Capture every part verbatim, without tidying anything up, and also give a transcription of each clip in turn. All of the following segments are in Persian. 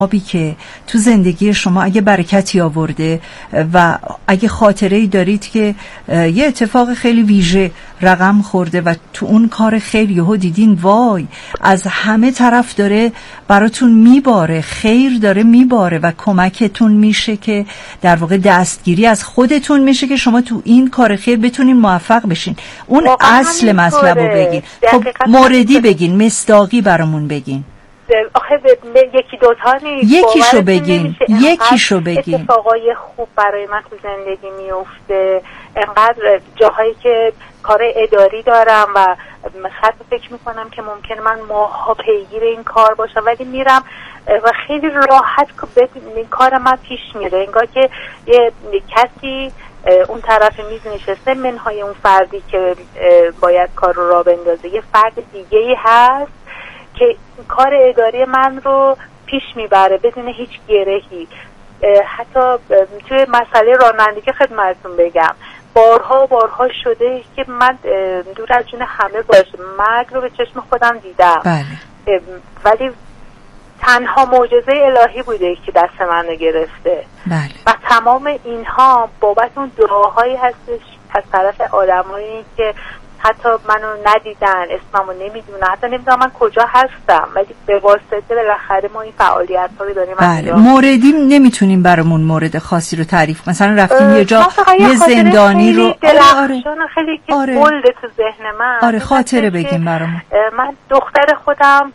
آبی که تو زندگی شما اگه برکتی آورده و اگه خاطره‌ای دارید که یه اتفاق خیلی ویژه رقم خورده و تو اون کار خیر یهو دیدین وای از همه طرف داره براتون میباره، خیر داره میباره و کمکتون میشه که در واقع دستگیری از خودتون میشه که شما تو این کار خیر بتونین موفق بشین. اون اصل مطلب رو بگین. خب موردی بگین، مصداقی برامون بگین. آخه یکی دوتا نیست، یکیشو بگین یکیشو بگین. اتفاقای خوب برای من تو زندگی میفته، انقدر جاهایی که کار اداری دارم و حتی فکر میکنم که ممکنه من ماها پیگیر این کار باشم ولی میرم و خیلی راحت این کار من پیش میره، انگار که یه کسی اون طرف میز نشسته، منهای اون فردی که باید کار رو راه بندازه یه فرد دیگه‌ای هست که کار اداری من رو پیش میبره بدون هیچ گرهی. حتی توی مسئله رانندگی خدمتتون بگم بارها بارها شده که من دور از جون همه باشه مرگ رو به چشم خودم دیدم. بله. ولی تنها معجزه الهی بوده که دست من رو گرفته. بله. و تمام اینها بابت اون دعاهایی هستش از طرف آدمایی که حتی منو ندیدن، اسممو نمیدونن، حتی نمیدونم من کجا هستم ولی به واسطه بالاخره ما این فعالیت ها رو داریم. بله. موردی نمیتونیم برامون مورد خاصی رو تعریف، مثلا رفتیم یه جا یه زندانی رو آره خیلی که آره. بلده تو ذهن من. آره خاطره بگیم برامون. من دختر خودم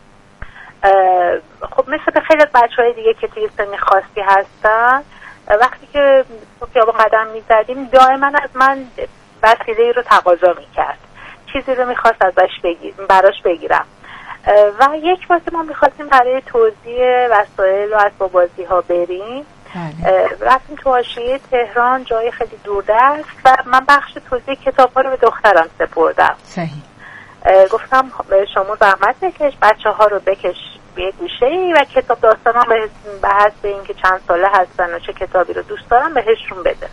خب مثل به خیلی بچهای دیگه که توی سن خاصی هستن وقتی که تو خیابون قدم میزدیم دائما از من وسیله رو تقاضا میکرد، چیزی رو میخواست ازش بگیر براش بگیرم و یک بار ما میخواستیم برای توزیع وسایل و اسباب بازی ها بریم. بله. رفتیم تو حاشیه تهران جای خیلی دوردست و من بخش توزیع کتاب ها رو به دخترم سپردم. صحیح. گفتم شما زحمت بکش بچه ها رو بکش به گوشه ای و کتاب داستان ها به حسب اینکه چند ساله هستن و چه کتابی رو دوست دارن بهشون بده.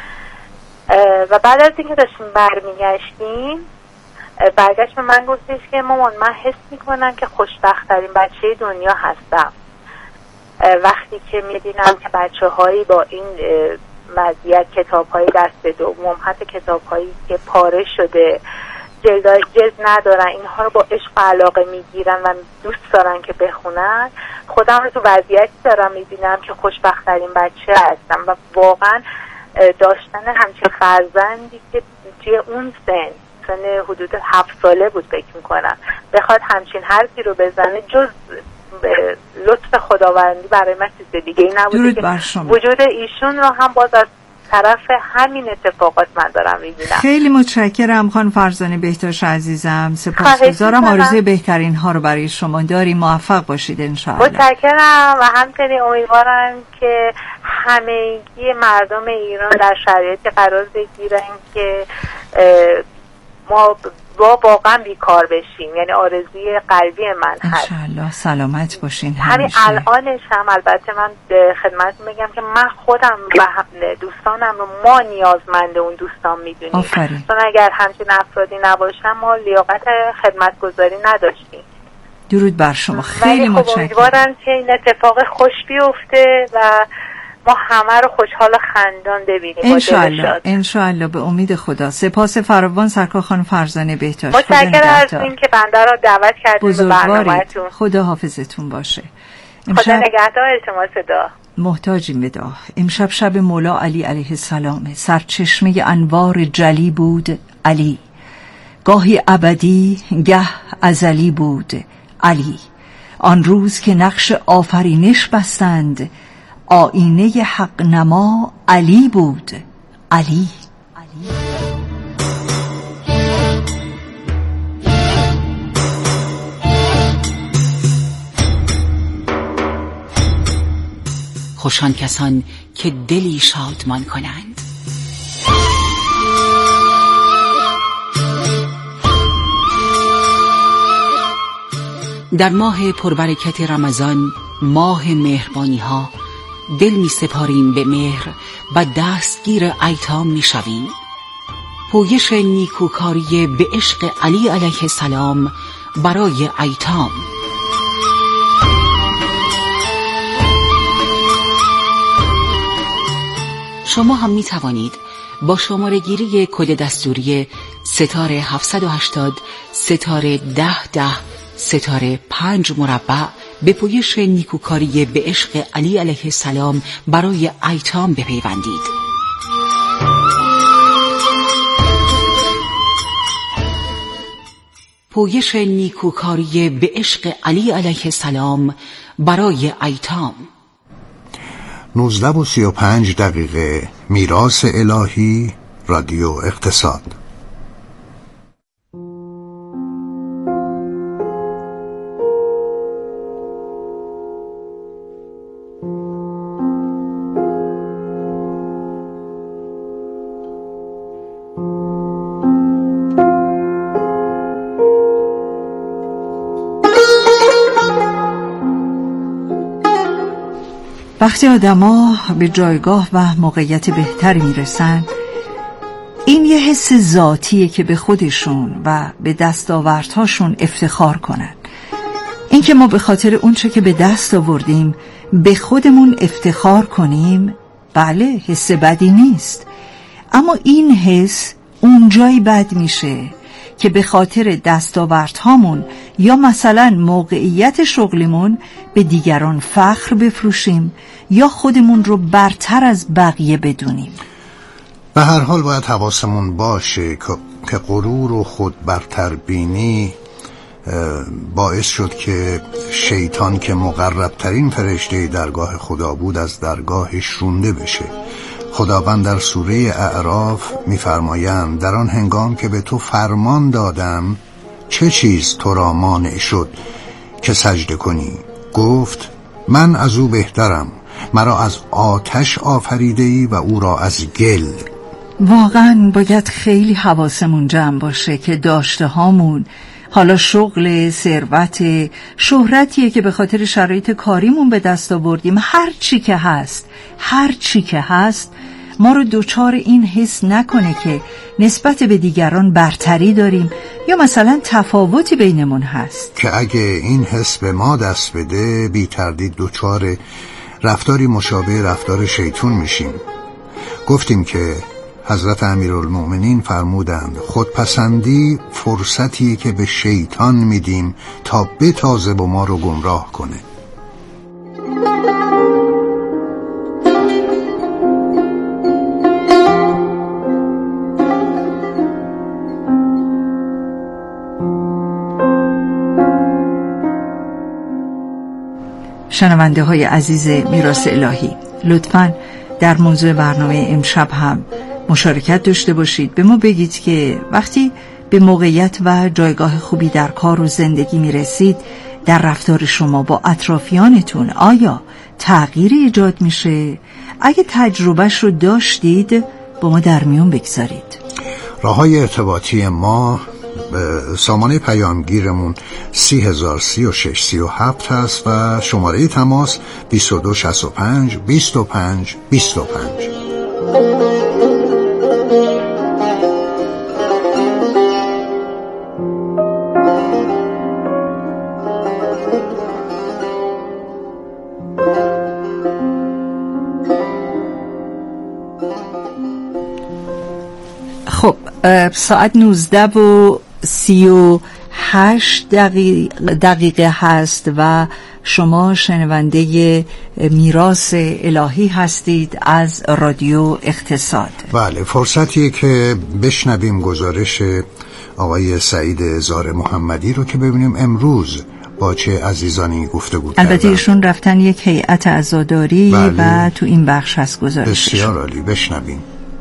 و بعد از اینکه داشتیم برمیگشتیم برگشت به من گفتش که مامان من حس میکنم که خوشبخت‌ترین بچه دنیا هستم وقتی که میبینم که بچه هایی با این وضعیت کتاب های دست دوم حتی کتاب هایی که پاره شده جلد جلد ندارن اینها رو با عشق و علاقه میگیرن و دوست دارن که بخونن. خودم رو تو وضعیتی دارم میبینم که خوشبخت‌ترین بچه هستم و واقعا داشتن همچین فرزندی که توی اون سن سن حدود هفت ساله بود فکر میکنم بخواد همچین حرفی رو بزنه جز لطف خداوندی برای من چیز دیگه ای نبوده که وجود ایشون رو هم باز از طرف همین اتفاقات من دارم میبینم. خیلی متشکرم خانم فرزانه بهتاش عزیزم، سپاسگزارم. آرزوی بهترین ها رو برای شما داریم، موفق باشید انشاءالله. متشکرم و همچنین امیدوارم که همگی مردم ایران در شرایطی قرار بگیرن که ما با واقعا بیکار بشیم، یعنی آرزوی قلبی من هست. انشاءالله سلامت باشین. همین الانش هم البته من خدمت میگم که من خودم و دوستانم رو ما نیازمند اون دوستان میدونیم، چون اگر همچین افرادی نباشن ما لیاقت خدمتگزاری نداشتیم. درود بر شما، خیلی متشکرم. امیدوارم که این اتفاق خوش بیفته و ما همه رو خوشحال و خندان ببینیم. انشاءالله انشاءالله به امید خدا. سپاس فراوان سرکار خانم فرزانه بهتاش. متشکرم از این که بنده را دعوت کردید به برنامه‌تون. خدا حافظتون باشه. خدا نگهدار. التماس دعا. محتاجیم به دعا. امشب شب مولا علی علیه السلام، سرچشمه انوار جلی بود علی، گاهی ابدی گه ازلی بود علی. آن روز که نقش آفرینش بستند، آینه حق نما علی بود علی. خوشان کسان که دلی شادمان کنند. در ماه پربرکت رمضان، ماه مهربانی ها، دل می سپاریم به مهر و دستگیر ایتام می شویم. پویش نیکوکاری به عشق علی علیه السلام برای ایتام. شما هم می توانید با شماره گیری کد دستوری ستاره هفتصد و هشتاد ستاره ده ده ستاره پنج مربع به پویش نیکوکاری به عشق علی علیه السلام برای ایتام بپیوندید. پویش نیکوکاری به عشق علی علیه السلام برای ایتام. نوزده و سی و پنج دقیقه. میراث الهی، رادیو اقتصاد. وقتی آدما به جایگاه و موقعیت بهتری میرسن، این یه حس ذاتیه که به خودشون و به دستاوردهاشون افتخار کنن. این که ما به خاطر اونچه که به دست آوردیم به خودمون افتخار کنیم، بله حس بدی نیست، اما این حس اونجایی بد میشه که به خاطر دستاوردهامون یا مثلا موقعیت شغلیمون به دیگران فخر بفروشیم یا خودمون رو برتر از بقیه بدونیم. به هر حال باید حواسمون باشه که غرور و خود برتر بینی باعث شد که شیطان که مقربترین فرشته درگاه خدا بود از درگاهش رونده بشه. خداوند در سوره اعراف می‌فرمایند در آن هنگام که به تو فرمان دادم چه چیز تو را مانع شد که سجده کنی؟ گفت من از او بهترم، مرا از آتش آفریده‌ای و او را از گل. واقعا باید خیلی حواسمون جمع باشه که داشته هامون، حالا شغل، ثروت، شهرتیه که به خاطر شرایط کاریمون به دست آوردیم، هر چی که هست هر چی که هست ما رو دوچار این حس نکنه که نسبت به دیگران برتری داریم یا مثلا تفاوتی بینمون هست. که اگه این حس به ما دست بده بی تردید دوچار رفتاری مشابه رفتار شیطان میشیم. گفتیم که حضرت امیرالمومنین فرمودند خودپسندی فرصتیه که به شیطان میدیم تا بتازه با ما رو گمراه کنه. شنونده های عزیز میراث الهی، لطفاً در موضوع برنامه امشب هم مشارکت داشته باشید. به ما بگید که وقتی به موقعیت و جایگاه خوبی در کار و زندگی می رسید، در رفتار شما با اطرافیانتون آیا تغییری ایجاد میشه؟ اگه تجربهش رو داشتید با ما در میون بگذارید. راه‌های ارتباطی ما به سامانه پیامگیرمون سی هزار سی و شش سی و هفت هست و شماره تماس بیست و دو شصت و پنج بیست و پنج بیست و پنج. خب ساعت نوزده و سی و هشت دقیقه, دقیقه هست و شما شنونده میراث الهی هستید از رادیو اقتصاد. بله، فرصتیه که بشنویم گزارش آقای سعید زار محمدی رو که ببینیم امروز با چه عزیزانی گفتگو کردن. البته ایشون رفتن یک هیئت عزاداری و تو این بخش هست گزارشش. بسیار عالی، بشنویم.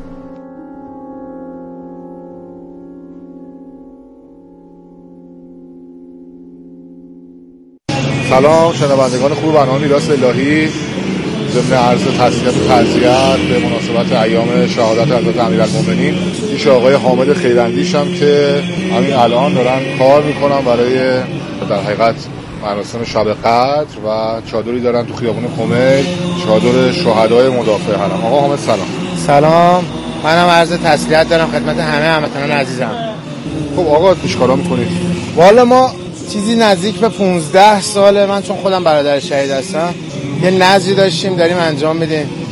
سلام شنوندگان خوب برنامه میراث الهی، ضمن عرض تسلیت و تعزیت به مناسبت ایام شهادت حضرت امیرالمومنین پیش آقای حامد خیراندیش هم که همین الان دارن کار میکنن برای در حقیقت مراسم شب قدر و چادری دارن تو خیابون کمیل، چادر شهدای مدافع حرم. آقا حامد سلام. سلام، منم عرض تسلیت دارم خدمت همه هموطنان عزیزم. خب آقا چیکارا میکنید؟ والا ما چیزی نزدیک به پونزده ساله، من چون خودم برادر شهید هستم، یه نذری داشتیم داریم انجام میدیم.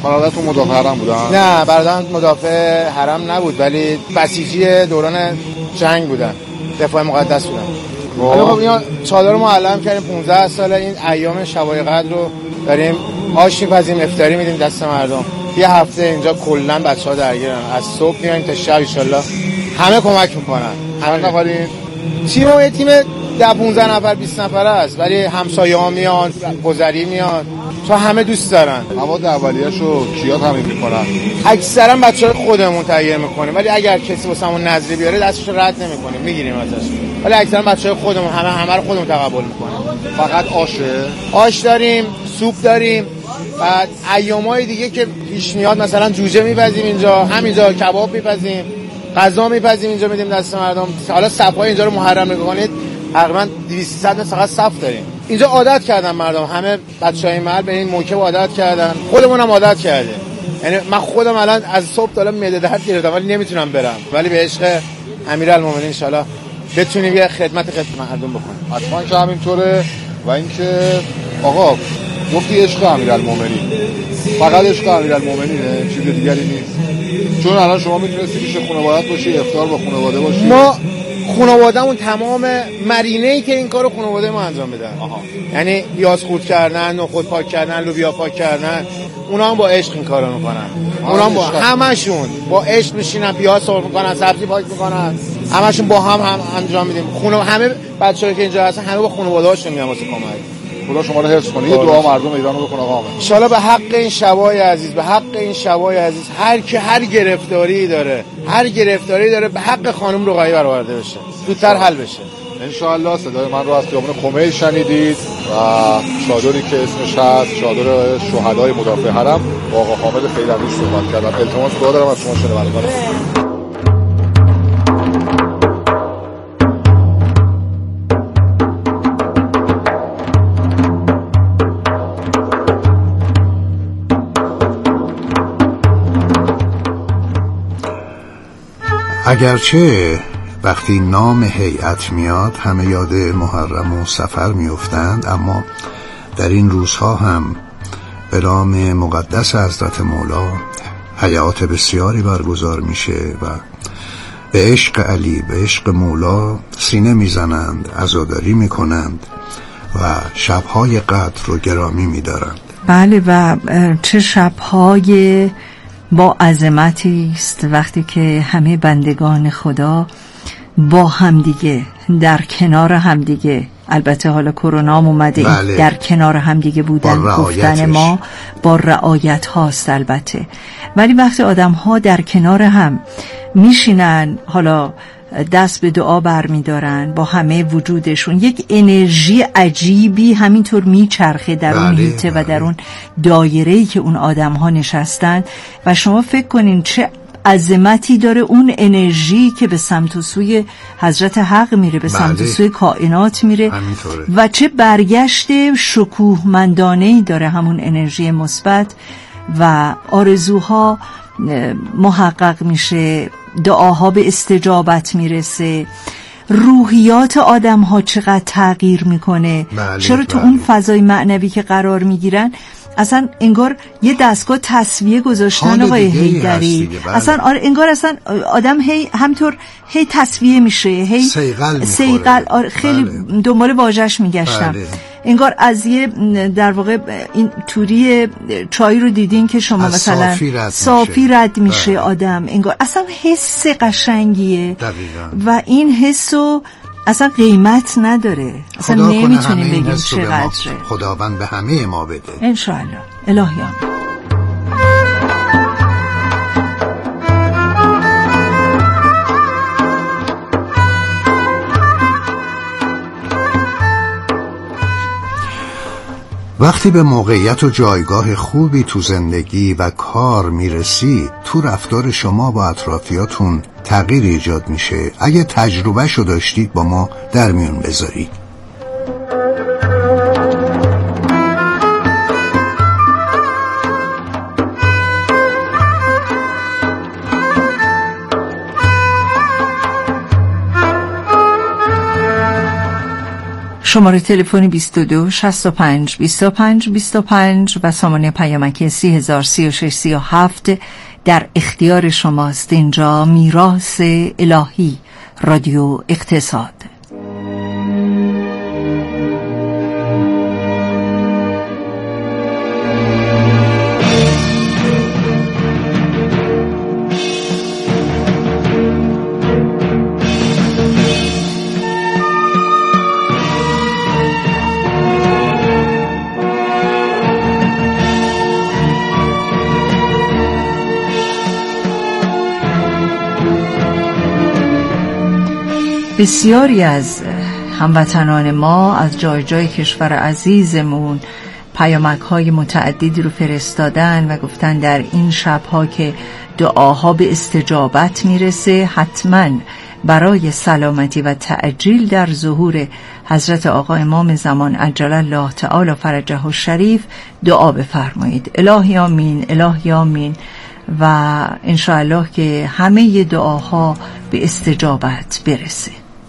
برادرتون مدافع حرم بودن؟ نه برادرم مدافع حرم نبود ولی بسیجی دوران جنگ بودن، دفاع مقدس بودن. حالا خب اینا چادر معلم کردیم پانزده سال، این ایام شبای قدر رو داریم آش می‌پزیم، افطاری میدیم دست مردم. یه هفته اینجا کلا بچه‌ها درگیرن، از صبح میایم تا شب ان شاءالله همه کمک میکنن. چند نفرین؟ تیم یه تیم ده پانزده نفر بیست نفره است، ولی همسایه‌ها میان، گذری میان، تو همه دوست دارن. مواد اولیه‌شو کیا تامین میکنن؟ اکثرا بچه‌های خودمون تهیه میکنیم، ولی اگر کسی واسمون نظری بیاره دستش رد نمیکنیم، میگیریم ازش. ولی اکثرا بچه‌های خودمون همه همه رو خودمون تقبل میکنیم. فقط آشه؟ آش داریم، سوپ داریم. بعد ایامای دیگه که پیش میاد مثلا جوجه میپزیم اینجا، همینجا کباب میپزیم، غذا میپزیم اینجا میدیم دست مردم. حالا صفای اینجا رو محرم میکنید، تقریبا دویست صد تا فقط صف داریم. اینجا عادت کردن مردم، همه بچهای محل به این موکب عادت کردن، خودمون هم عادت کردیم. یعنی من خودم الان از صبح تا الان معده درد گرفتم ولی نمیتونم برم، ولی به عشق امیرالمومنین ان شاءالله بتونیم یه خدمت خدمت مردم بکنیم. حتما که همینطوره. و اینکه آقا گفتی عشق امیرالمومنین، فقط عشق امیرالمومنینه، چیز دیگری نیست؟ چون الان شما میتونستی پیش خانواده باشی، افطار با خانواده باشی. ما خانواده‌مون تمام مرینه‌ای که این کارو خانواده ما انجام میدن. یعنی پیاز خورد کردن، نخود پاک کردن، لوبیا پاک کردن، اونا هم با عشق این کارو میکنن. اونا هم با همشون با عشق میشینن، پیاز سرخ میکنن، سبزی پاک میکنن، همشون با هم هم انجام میدیم. خونه همه بچه‌ها که اینجا هستن همه با خانواده‌هاشون میان واسه کمک. خدا شما رو حفظ کنه. یه دعا مردم ایران رو بکن آقا. ان شاءالله به حق این شبای عزیز، به حق این شبای عزیز، هر کی هر گرفتاری داره، هر گرفتاری داره، به حق خانم رقیه برآورده بشه، زودتر حل بشه ان شاء الله. صدای من رو از خیابان خمینی شنیدید و چادری که اسمش هست چادر شهدای مدافع حرم با آقا حامد خیرندی صحبت کردم. التماس دعا دارم از شما شنوندگان. اگرچه وقتی نام هیئت میاد همه یاد محرم و سفر میافتند، اما در این روزها هم به نام مقدس حضرت مولا حیات بسیاری برگزار میشه و به عشق علی، به عشق مولا سینه میزنند، عزاداری میکنند و شبهای قدر رو گرامی میدارند. بله و چه شبهای با عظمتی است وقتی که همه بندگان خدا با همدیگه در کنار همدیگه، البته حالا کرونا هم اومده، بله. در کنار همدیگه بودن، گفتن ما با رعایت هاست البته، ولی وقتی آدم ها در کنار هم میشینن، حالا دست به دعا برمیدارن با همه وجودشون، یک انرژی عجیبی همینطور میچرخه در اون هیته و در اون دایره‌ای که اون آدم ها نشستن و شما فکر کنین چه عظمتی داره اون انرژی که به سمت و سوی حضرت حق میره، به سمت و سوی کائنات میره و چه برگشت شکوهمندانه‌ای داره همون انرژی مثبت و آرزوها محقق میشه، دعاها به استجابت میرسه، روحیات آدم ها چقدر تغییر میکنه. بله، چرا بله. تو اون فضای معنوی که قرار میگیرن اصلا انگار یه دستگاه تصفیه گذاشتن آقای حیدری، بله. اصلا آره انگار اصلا آدم هی همطور هی تصفیه میشه، هی سیغل سیغل آره خیلی بله. دنبال واژه‌اش میگشتم بله. انگار از یه در واقع این توری چای رو دیدین که شما مثلا صافی رد صافی میشه, رد میشه آدم، انگار اصلا حس قشنگیه دقیقاً. و این حسو اصلا قیمت نداره، اصلا نمیتونیم بگیم چقدره. خداوند به همه ما بده انشاءالله. الهیان وقتی به موقعیت و جایگاه خوبی تو زندگی و کار میرسی، تو رفتار شما با اطرافیاتون تغییر ایجاد میشه. اگه تجربه شو داشتید با ما در میون بذارید. شماره تلفن بیست و دو شصت و پنج بیست و پنج بیست و پنج و سامانه پیامکی سی هزار سی و شش سی و هفت در اختیار شماست. اینجا میراث الهی، رادیو اقتصاد. بسیاری از هموطنان ما از جای جای کشور عزیزمون پیامک های متعددی رو فرستادن و گفتن در این شبها که دعاها به استجابت میرسه حتما برای سلامتی و تعجیل در ظهور حضرت آقا امام زمان عجل الله تعالی فرجه الشریف دعا بفرمایید. الهی آمین، الهی آمین. و انشاءالله که همه دعاها به استجابت برسه.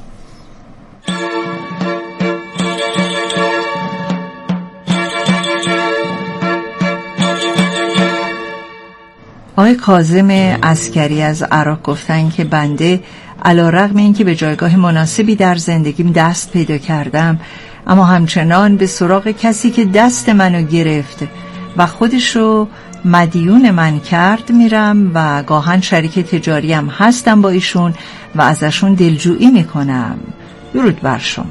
آقای کاظم عسکری از عراق گفتن که بنده علی‌رغم اینکه به جایگاه مناسبی در زندگیم دست پیدا کردم، اما همچنان به سراغ کسی که دست منو گرفت و خودشو مدیون من کرد میرم و گاهن شریک تجاریم هستم با ایشون و ازشون دلجویی میکنم. درود بر شما.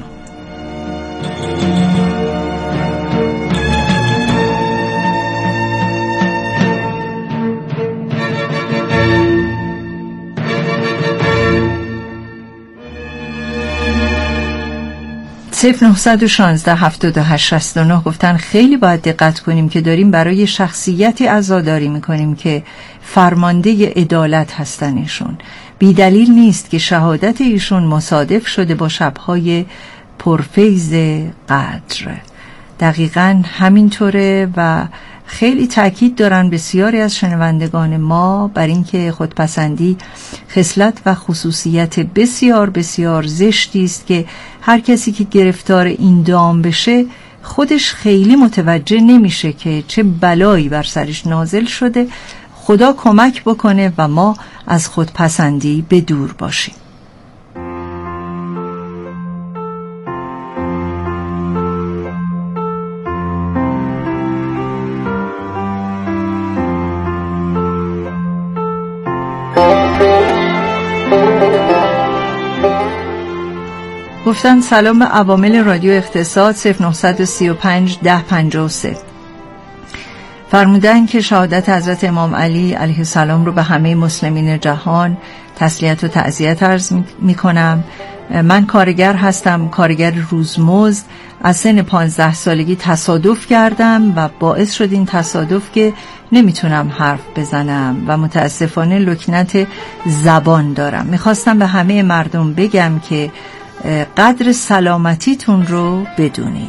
صفر نه یک شش هفتاد و هشت شصت و نه گفتن خیلی باید دقت کنیم که داریم برای شخصیتی عزاداری میکنیم که فرمانده عدالت هستن. ایشون بی دلیل نیست که شهادت ایشون مصادف شده با شبهای پرفیض قدر. دقیقاً همینطوره و خیلی تاکید دارن بسیاری از شنوندگان ما بر اینکه خودپسندی خصلت و خصوصیت بسیار بسیار زشتی است که هر کسی که گرفتار این دام بشه خودش خیلی متوجه نمیشه که چه بلایی بر سرش نازل شده. خدا کمک بکنه و ما از خودپسندی به دور باشیم. گفتن سلام به عوامل رادیو اقتصاد. صفر نه سه پنج ده پنجاه و سه فرمودن که شهادت حضرت امام علی علیه السلام رو به همه مسلمین جهان تسلیت و تعزیت عرض می کنم. من کارگر هستم، کارگر روزمزد. از سن پانزده سالگی تصادف کردم و باعث شد این تصادف که نمیتونم حرف بزنم و متاسفانه لکنت زبان دارم. میخواستم به همه مردم بگم که قدر سلامتیتون رو بدونید.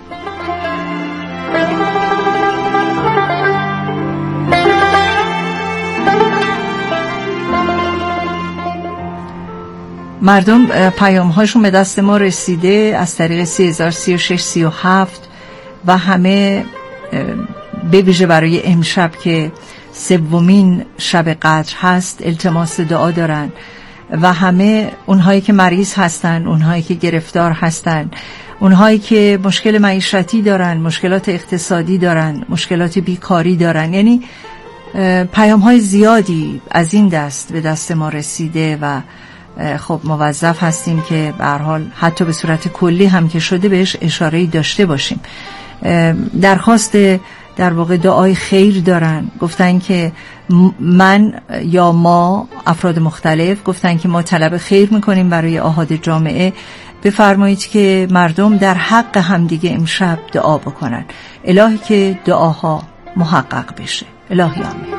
مردم پیام هاشون به دست ما رسیده از طریق سی هزار سی و شش سی و هفت و همه به ویژه برای امشب که سومین شب قدر هست التماس دعا دارن و همه اونهایی که مریض هستن، اونهایی که گرفتار هستن، اونهایی که مشکل معیشتی دارن، مشکلات اقتصادی دارن، مشکلات بیکاری دارن. یعنی پیام های زیادی از این دست به دست ما رسیده و خب موظف هستیم که به هر حال حتی به صورت کلی هم که شده بهش اشاره‌ای داشته باشیم. درخواست در واقع دعای خیر دارن. گفتن که من یا ما افراد مختلف گفتن که ما طلب خیر میکنیم برای آحاد جامعه. بفرمایید که مردم در حق همدیگه امشب دعا بکنن. الهی که دعاها محقق بشه. الهی آمین.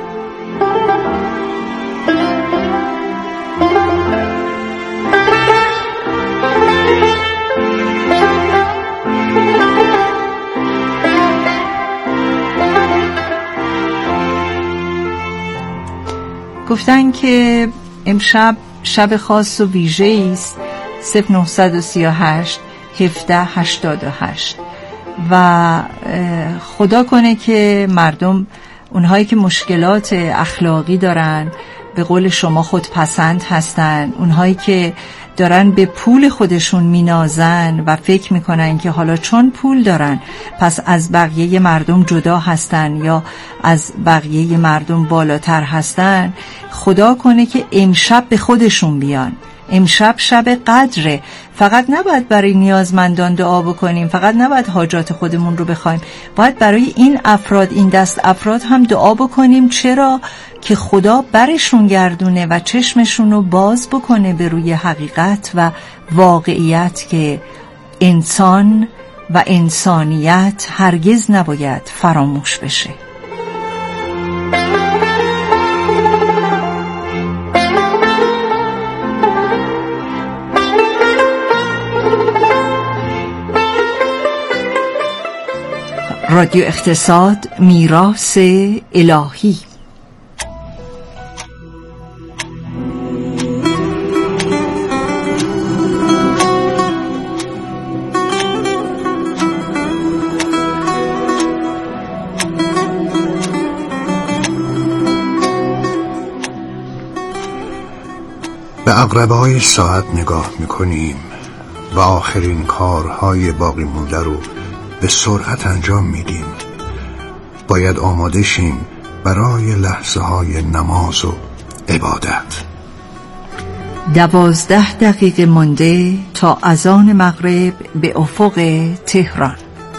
گفتن که امشب شب خاص و ویژه‌ای است. صفر نه سه هشت هفده هشتاد و هشت. و خدا کنه که مردم، اونهایی که مشکلات اخلاقی دارن، به قول شما خودپسند هستن، اونهایی که دارن به پول خودشون مینازن و فکر میکنن که حالا چون پول دارن پس از بقیه مردم جدا هستن یا از بقیه مردم بالاتر هستن، خدا کنه که امشب به خودشون بیان. امشب شب قدره. فقط نباید برای نیازمندان دعا بکنیم، فقط نباید حاجات خودمون رو بخوایم، باید برای این افراد، این دست افراد هم دعا بکنیم. چرا؟ که خدا برشون گردونه و چشمشون رو باز بکنه به روی حقیقت و واقعیت که انسان و انسانیت هرگز نباید فراموش بشه. رادیو اقتصاد، میراث الهی. به عقربه‌های ساعت نگاه میکنیم و آخرین کارهای باقی مونده رو به سرعت انجام میدیم. باید آماده شیم برای لحظه های نماز و عبادت. دوازده دقیقه مانده تا اذان مغرب به افق تهران.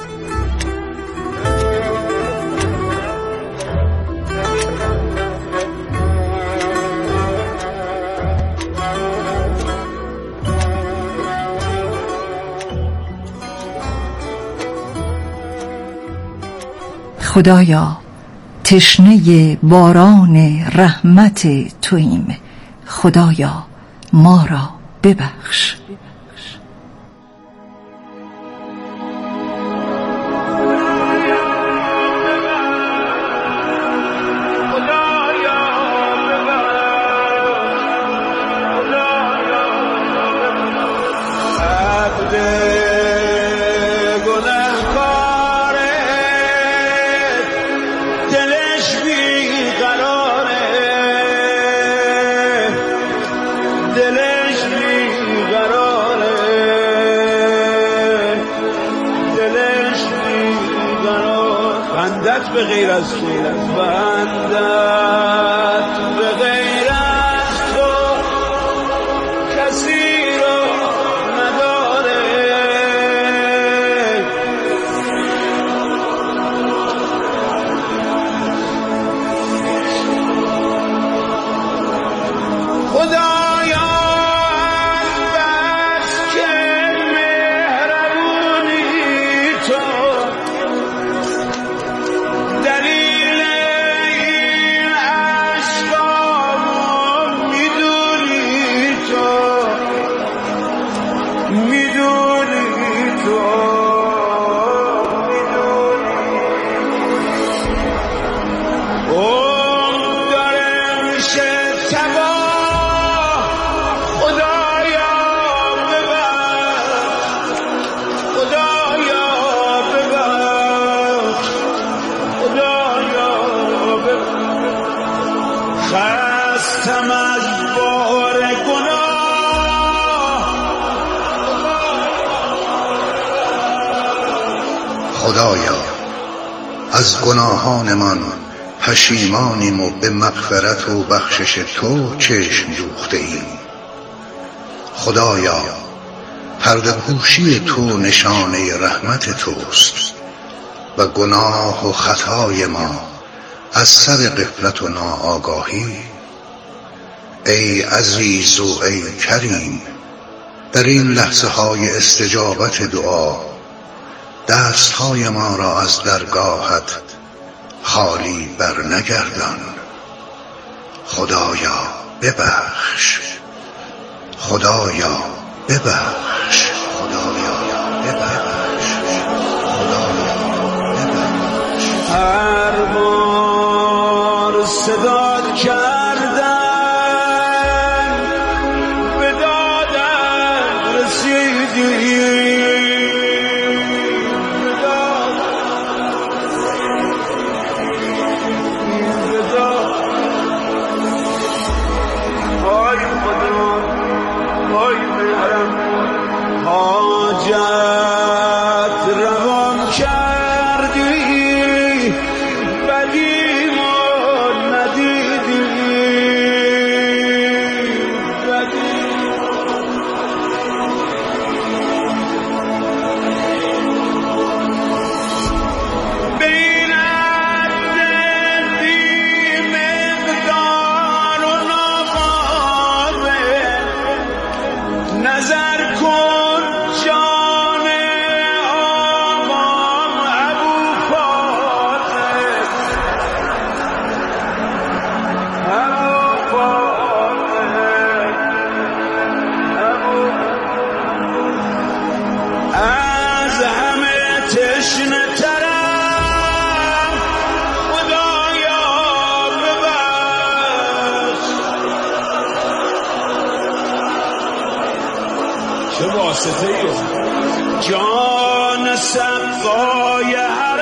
خدایا تشنه باران رحمت توییم، خدایا ما را ببخش. به غیر از خیرت بندت، به غیر از تو کسی رو نداره. خدایا بس که مهربونی تو، دلیل این عشقامو میدونی تو، میدونی تو، اون داره میشه تباه. خدایا ببخش، خدایا ببخش، خدایا ببخش. خستم از بار گناه. خدایا از گناهانمان پشیمانیم و به مغفرت و بخشش تو چشم دوخته ایم. خدایا پرده پوشی تو نشانه رحمت توست و گناه و خطای ما از سر غفلت و ناآگاهی. ای عزیز و ای کریم، در این لحظه های استجابت دعا دست های ما را از درگاهت خالی بر نگردان. خدایا ببخش، خدایا ببخش، خدایا ببخش، خدایا ببخش. هر بار صدات کردن به دادم رسیدی، واسطه جان سقای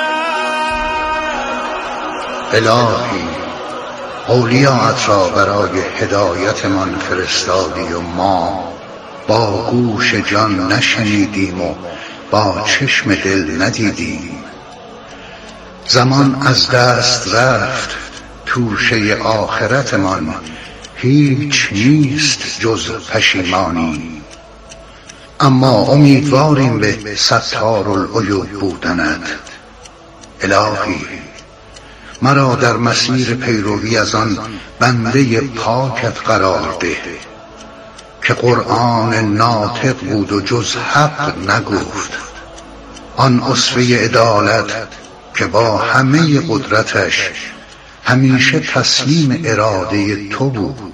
حرم. الهی اولیاءت را برای هدایتمان فرستادی و ما با گوش جان نشنیدیم و با چشم دل ندیدیم. زمان از دست رفت، توشه آخرتمان هیچ نیست جز پشیمانی. اما امیدواریم به ستار العیوب بودنت. الهی مرا در مسیر پیروی از آن بنده پاکت قرار ده که قرآن ناطق بود و جز حق نگفت، آن اسوه عدالت که با همه قدرتش همیشه تسلیم اراده تو بود.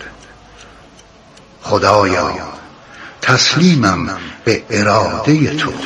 خدایا تسلیمم به اراده تو.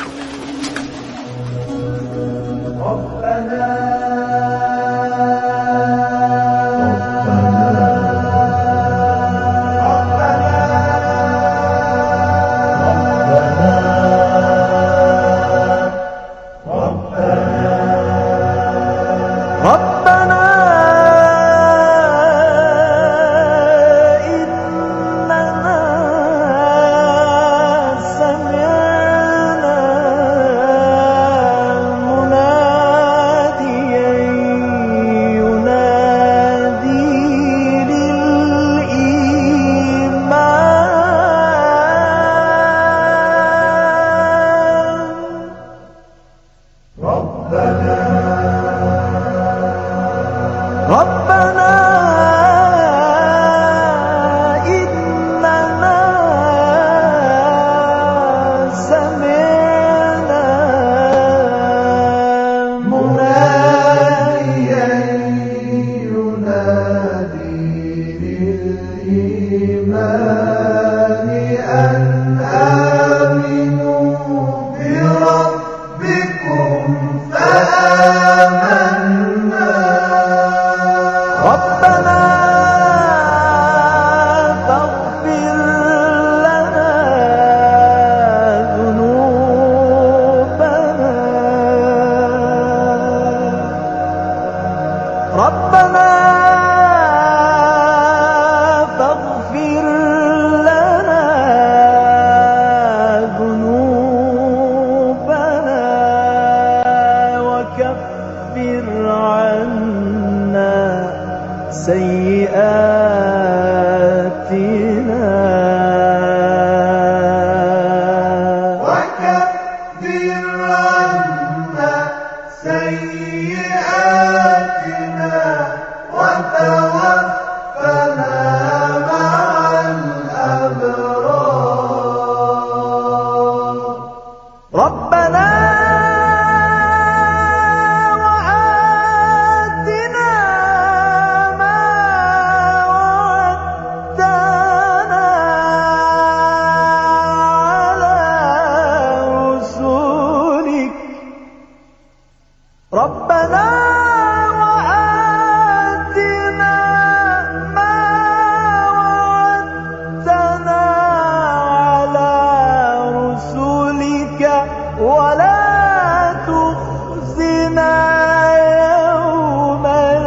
سيئات